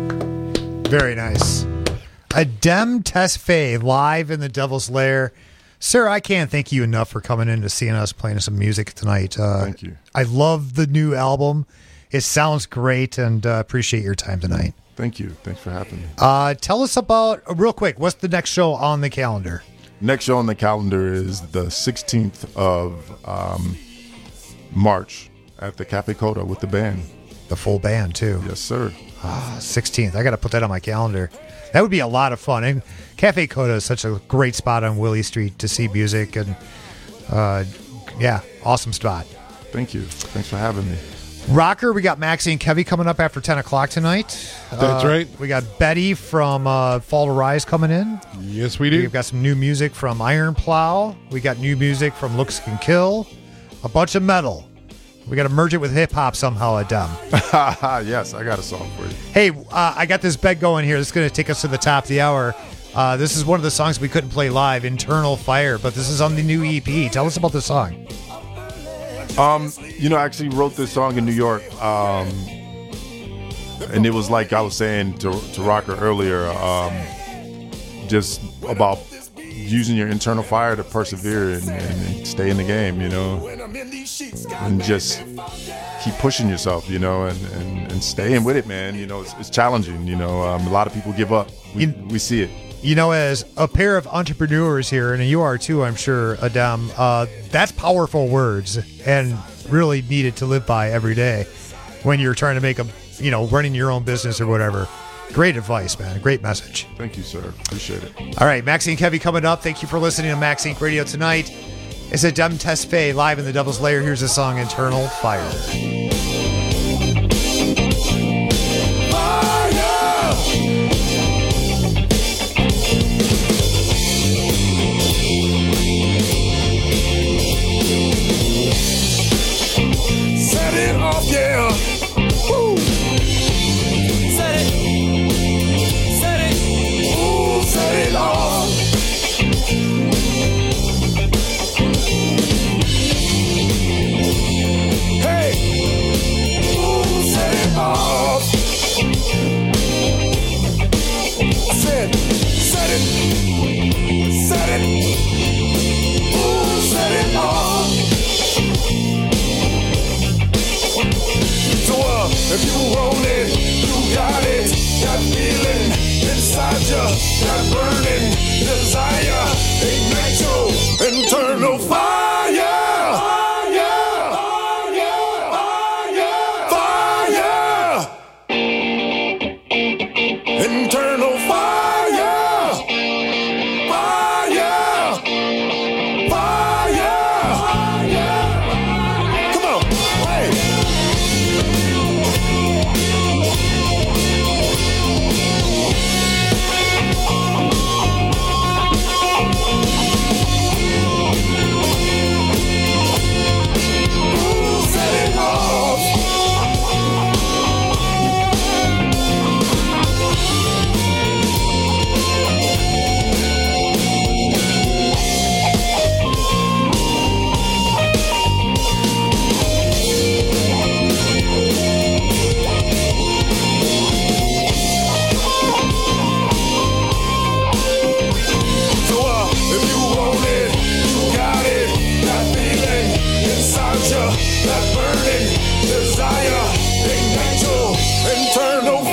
L: Very nice. Adem Tesfaye live in the Devil's Lair. Sir, I can't thank you enough for coming in to seeing us playing some music tonight. Uh,
O: thank you.
L: I love the new album. It sounds great, and uh, appreciate your time tonight.
O: Thank you. Thanks for having me.
L: Uh, tell us about, uh, real quick, what's the next show on the calendar?
O: Next show on the calendar is the sixteenth of um, March at the Cafe Coda with the band.
L: The full band, too.
O: Yes, sir.
L: Ah, sixteenth. I got to put that on my calendar. That would be a lot of fun. And Cafe Coda is such a great spot on Willie Street to see music. And, uh, yeah, awesome spot.
O: Thank you. Thanks for having me.
L: Rocker, we got Maxie and Kevy coming up after ten o'clock tonight.
N: That's
L: uh,
N: right.
L: We got Betty from uh, Fall to Rise coming in.
N: Yes, we do.
L: We've got some new music from Iron Plow. We got new music from Looks Can Kill. A bunch of metal. We got to merge it with hip-hop somehow, Adam.
O: Yes, I got a song for you.
L: Hey, uh, I got this bed going here. This is going to take us to the top of the hour. Uh, this is one of the songs we couldn't play live, Internal Fire, but this is on the new E P. Tell us about the song.
O: Um, you know, I actually wrote this song in New York, um, and it was like I was saying to, to Rocker earlier, um, just about using your internal fire to persevere and, and stay in the game, you know, and just keep pushing yourself, you know, and, and, and staying with it, man. You know, it's, it's challenging, you know. Um, a lot of people give up. We,
L: you,
O: we see it.
L: You know, as a pair of entrepreneurs here, and you are too, I'm sure, Adam, uh, that's powerful words and really needed to live by every day when you're trying to make a, you know, running your own business or whatever. Great advice, man. Great message.
O: Thank you, sir. Appreciate it.
L: All right, Maxie and Kevy coming up. Thank you for listening to Max Inc Radio tonight. It's a Dem Tesfaye live in the Devil's Lair. Here's the song Internal Fire.
D: Set it off, yeah. Woo. Set it. Set it. Ooh, set it off. Hey. Ooh, set it off. I said, set it. Set it. Ooh, set it off. So uh, if you want it, you got it. That feeling inside you, that burning desire, ignite your internal fire. Fire, fire, fire, fire. Internal fire. Fire, fire. Come on, hey. That burning desire, ignite your internal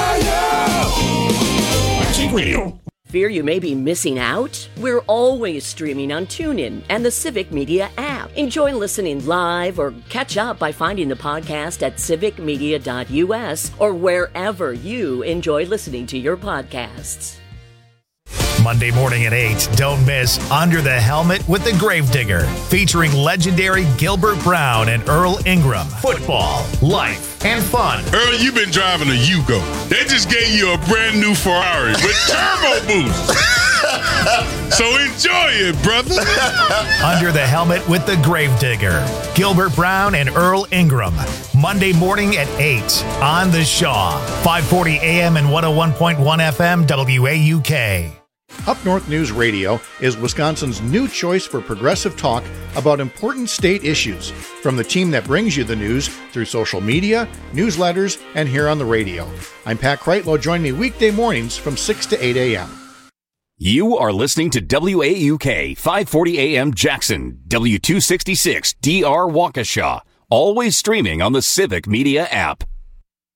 D: fire. Magic Radio.
Q: Fear you may be missing out? We're always streaming on TuneIn and the Civic Media app. Enjoy listening live or catch up by finding the podcast at civic media dot u s or wherever you enjoy listening to your podcasts.
G: Monday morning at eight, don't miss Under the Helmet with the Gravedigger, featuring legendary Gilbert Brown and Earl Ingram. Football, life, and fun.
W: Earl, you've been driving a Yugo. They just gave you a brand new Ferrari with turbo boost. So enjoy it, brother.
G: Under the Helmet with the Gravedigger, Gilbert Brown and Earl Ingram. Monday morning at eight on the Shaw, five forty A M and one oh one point one F M W A U K.
X: Up North News Radio is Wisconsin's new choice for progressive talk about important state issues, from the team that brings you the news through social media, newsletters, and here on the radio. I'm Pat Kreitlow. Join me weekday mornings from six to eight A M.
A: You are listening to W A U K five forty A M Jackson, W two sixty-six D R Waukesha, always streaming on the Civic Media app.